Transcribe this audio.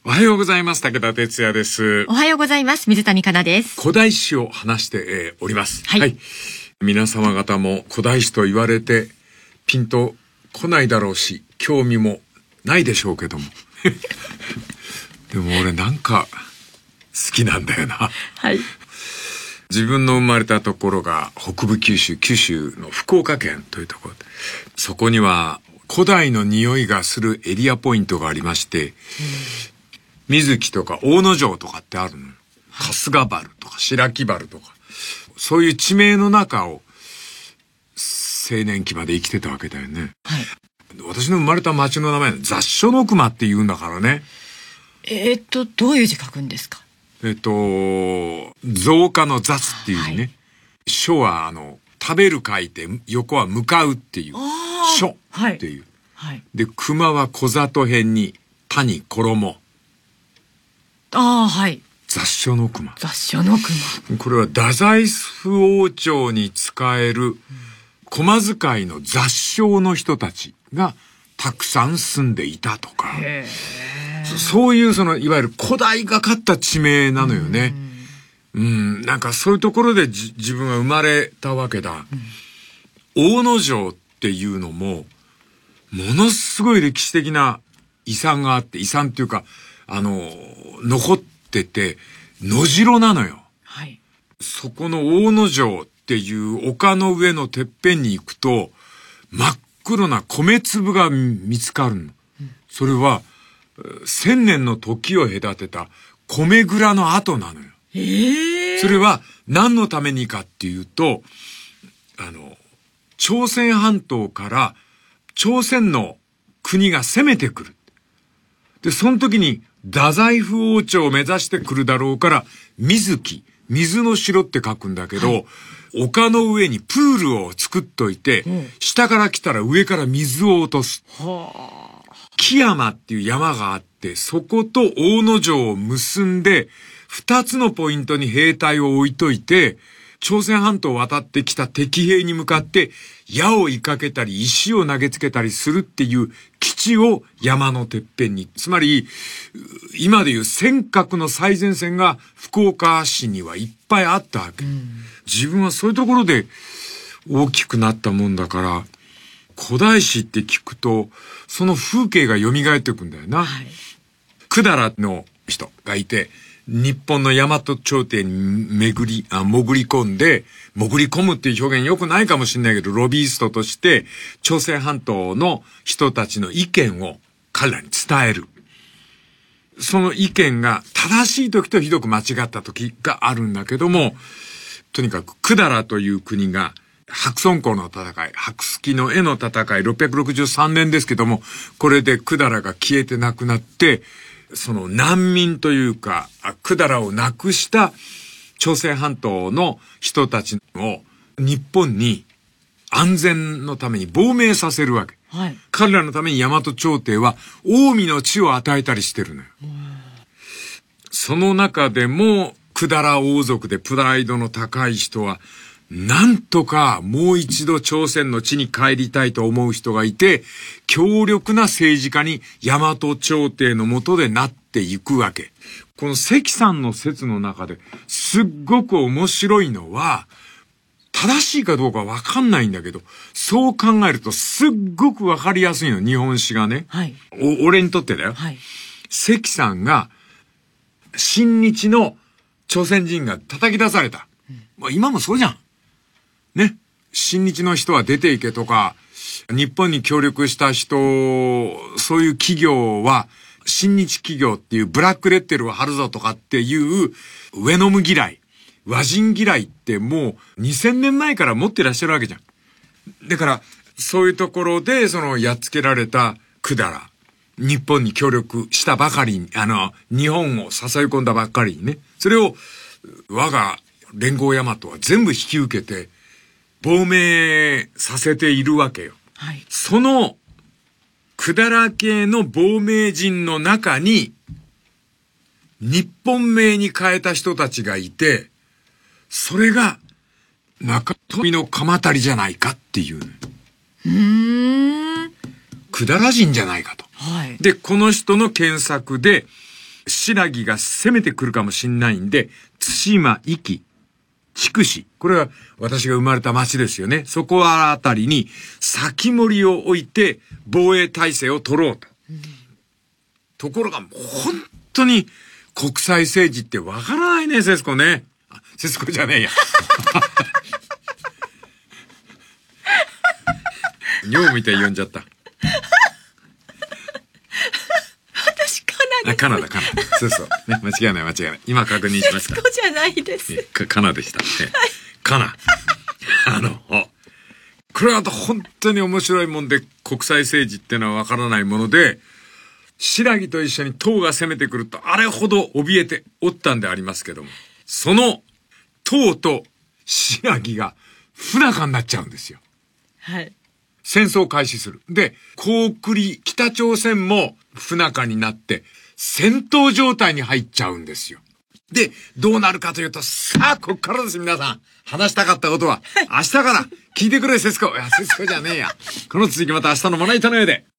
おはようございます。武田哲也です。 おはようございます。水谷香奈です。 古代史を話して、おります。 はい。 皆様方も古代史と言われてピンと来ないだろうし、興味もないでしょうけども。でも俺なんか好きなんだよな。 はい。 自分の生まれたところが北部九州の福岡県というところ。そこには古代の匂いがするエリアポイントがありまして、水木とか大野城とかってあるの。春日原とか白木原とか、そういう地名の中を青年期まで生きてたわけだよね。 はい。 私の生まれた町の名前は雑所の熊って言うんだからね。 どういう字書くんですか？ 増加の雑っていう字ね。はい、書は食べる書いて、横は向かうっていう。書っていう。 はい。 で、熊は小里辺に田に衣。 はい。 雑所の熊。 雑所の熊。 これは太宰府王朝に仕える駒使いの雑商の人たちがたくさん住んでいたとか。そういういわゆる古代がかった地名なのよね。なんかそういうところで自分は生まれたわけだ。大野城っていうのも、ものすごい歴史的な遺産があって、遺産っていうか、残ってて、野城なのよ。 はい。そこの大野城っていう丘の上のてっぺんに行くと、真っ黒な米粒が見つかるの。それは、1000年の時を隔てた米蔵の跡なのよ。それは何のためにかっていうと、朝鮮半島から朝鮮の国が攻めてくる。で、その時に太宰府王朝を目指してくるだろうから、水木、水の城って書くんだけど、はい、丘の上にプールを作っといて、下から来たら上から水を落とす。木山っていう山があって、そこと大野城を結んで、二つのポイントに兵隊を置いといて、朝鮮半島を渡ってきた敵兵に向かって、矢を追いかけたり、石を投げつけたりするっていう基地を山のてっぺんに。つまり、今でいう尖閣の最前線が福岡市にはいっぱいあったわけ。自分はそういうところで大きくなったもんだから、古代史って聞くと、その風景が蘇ってくんだよな。はい、百済の人がいて、日本の大和朝廷に潜り込んで、潜り込むっていう表現良くないかもしれないけど、ロビーストとして、朝鮮半島の人たちの意見を彼らに伝える。その意見が正しい時とひどく間違った時があるんだけども、とにかく百済という国が、白村江の戦い、白月の絵の戦い、663年ですけども、これで百済が消えてなくなって、その難民というか、百済を亡くした朝鮮半島の人たちを日本に安全のために亡命させるわけ。はい、彼らのために大和朝廷は近江の地を与えたりしてるのよ。その中でも百済王族でプライドの高い人は、なんとかもう一度朝鮮の地に帰りたいと思う人がいて、強力な政治家に大和朝廷の下でなっていくわけ。この関さんの説の中ですっごく面白いのは、正しいかどうかわかんないんだけど、そう考えるとすっごくわかりやすいの、日本史がね。はい、俺にとってだよ。はい、関さんが、親日の朝鮮人が叩き出された。まあ今もそうじゃん。ね。親日の人は出ていけとか、日本に協力した人、そういう企業は、親日企業っていうブラックレッテルを貼るぞとかっていう、ウェノム嫌い、和人嫌いってもう2000年前から持ってらっしゃるわけじゃん。だから、そういうところで、やっつけられた百済、日本に協力したばかりに、日本を誘い込んだばっかりにね。それを、我が連合大和は全部引き受けて、亡命させているわけよ。はい、その、百済系の亡命人の中に、日本名に変えた人たちがいて、それが、中富の鎌足じゃないかっていう。百済人じゃないかと。はい、で、この人の検索で、 新羅が攻めてくるかもしんないんで、対馬、壱岐、筑紫。これは私が生まれた町ですよね。そこあたりに先盛りを置いて防衛体制を取ろうと。ところが、本当に国際政治ってわからないね、節子ね。あ、節子じゃねえや。尿みたいに呼んじゃった。 私カナダ。そう。ね、間違いない。今確認しました。 節子じゃないです。 カナでした。カナ。これは本当に面白いもんで、国際政治ってのはわからないもので、新羅と一緒に唐が攻めてくると、あれほど怯えておったんでありますけども、その唐と新羅が不仲になっちゃうんですよ。 はい。 戦争を開始する。で、高句麗、北朝鮮も不仲になって、戦闘状態に入っちゃうんですよ。で、どうなるかというと、さあ、こっからです、皆さん。話したかったことは、明日から聞いてくれ、節子。いや、節子じゃねえや。この続きまた明日のまな板の上で。